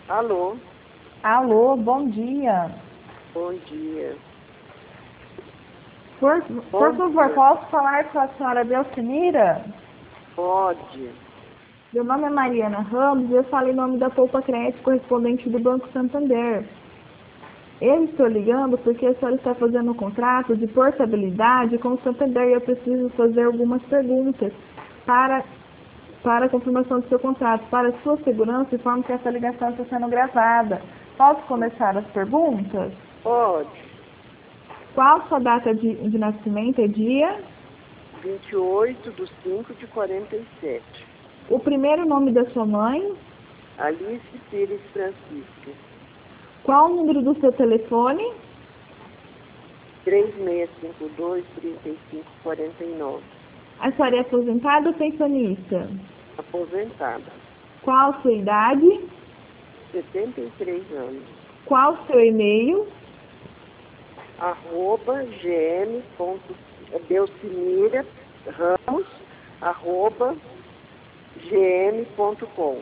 Alô, Alô, bom dia. bom dia. Por Bom favor, dia. posso falar com a senhora Belcimira? Pode. Meu nome é Mariana Ramos e eu falo em nome da Poupa Crédito, correspondente do Banco Santander. Eu estou ligando porque a senhora está fazendo um contrato de portabilidade com o Santander e eu preciso fazer algumas perguntas para a confirmação do seu contrato. Para sua segurança, informo que essa ligação está sendo gravada. Posso começar as perguntas? Pode. Qual sua data de nascimento? É dia? 28/5/47. O primeiro nome da sua mãe? Alice Pires Francisco. Qual o número do seu telefone? 3652-3549. A senhora é aposentada ou pensionista? Aposentada. Qual a sua idade? 73 anos. Qual o seu e-mail? @gm.belcimira.ramos@gm.com.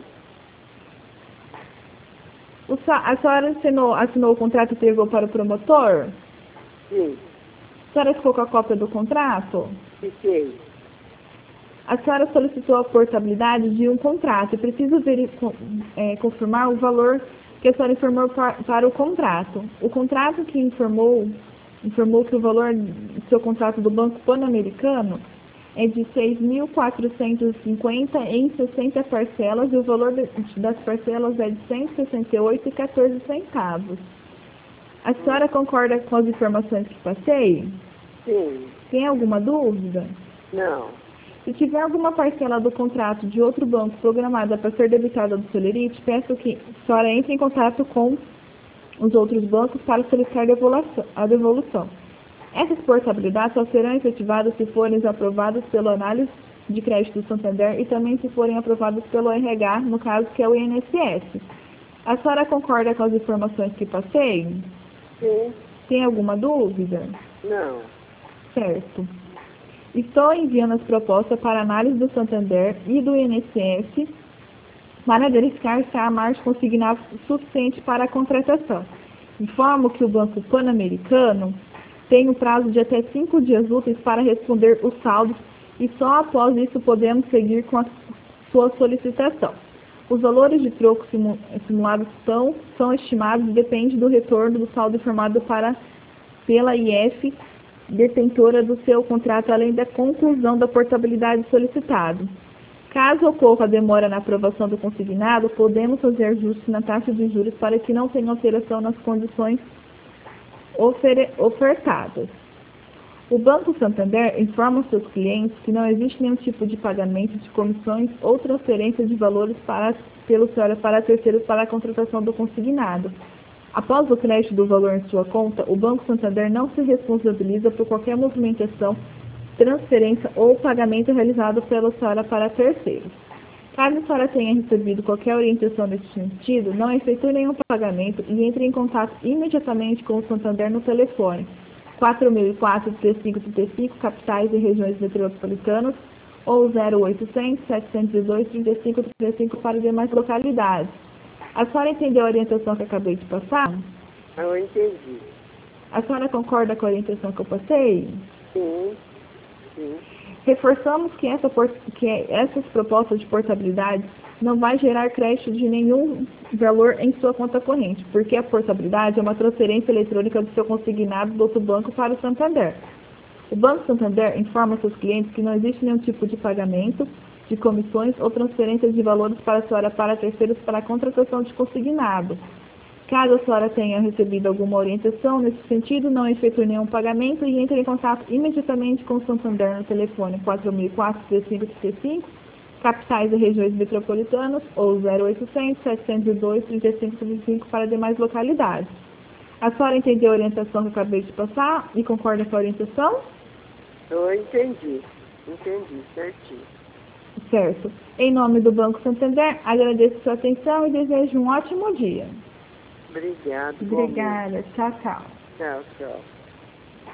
A senhora assinou o contrato e entregou para o promotor? Sim, A senhora ficou com a cópia do contrato? fiquei. A senhora solicitou a portabilidade de um contrato. Eu preciso confirmar o valor que a senhora informou para o contrato. O contrato que informou que o valor do seu contrato do Banco Pan-Americano é de 6.450 em 60 parcelas e o valor das parcelas é de 168,14 centavos. A senhora concorda com as informações que passei? Sim. Tem alguma dúvida? Não. Se tiver alguma parcela do contrato de outro banco programada para ser debitada do Celerite, peço que a senhora entre em contato com os outros bancos para solicitar a devolução. Essas portabilidades só serão efetivadas se forem aprovadas pela análise de crédito do Santander e também se forem aprovadas pelo RH, no caso que é o INSS. A senhora concorda com as informações que passei? Sim. Tem alguma dúvida? Não. Certo. Estou enviando as propostas para análise do Santander e do INSS para verificar se há margem consignada suficiente para a contratação. Informo que o Banco Pan-Americano tem um prazo de até 5 dias úteis para responder os saldos e só após isso podemos seguir com a sua solicitação. Os valores de troco simulados são estimados e depende do retorno do saldo informado pela IF detentora do seu contrato, além da conclusão da portabilidade solicitada. Caso ocorra demora na aprovação do consignado, podemos fazer ajustes na taxa de juros para que não tenha alteração nas condições ofertadas. O Banco Santander informa seus clientes que não existe nenhum tipo de pagamento de comissões ou transferência de valores pelo senhora para terceiros para a contratação do consignado. Após o crédito do valor em sua conta, o Banco Santander não se responsabiliza por qualquer movimentação, transferência ou pagamento realizado pela senhora para terceiros. Caso a senhora tenha recebido qualquer orientação nesse sentido, não efetue nenhum pagamento e entre em contato imediatamente com o Santander no telefone 4004-3535, capitais e regiões metropolitanas, ou 0800-702-3535 para demais localidades. A senhora entendeu a orientação que eu acabei de passar? Eu entendi. A senhora concorda com a orientação que eu passei? Sim. Sim. Reforçamos que essas propostas de portabilidade não vai gerar crédito de nenhum valor em sua conta corrente, porque a portabilidade é uma transferência eletrônica do seu consignado do outro banco para o Santander. O Banco Santander informa seus clientes que não existe nenhum tipo de pagamento de comissões ou transferências de valores para a senhora para terceiros para a contratação de consignado. Caso a senhora tenha recebido alguma orientação nesse sentido, não efetue nenhum pagamento e entre em contato imediatamente com o Santander no telefone 4004-3535, capitais e regiões metropolitanas, ou 0800-702-3535 para demais localidades. A senhora entendeu a orientação que eu acabei de passar e concorda com a orientação? Eu entendi. Entendi, certinho. Certo. Em nome do Banco Santander, agradeço sua atenção e desejo um ótimo dia. Obrigado. Obrigada. Tchau, tchau. Tchau, tchau.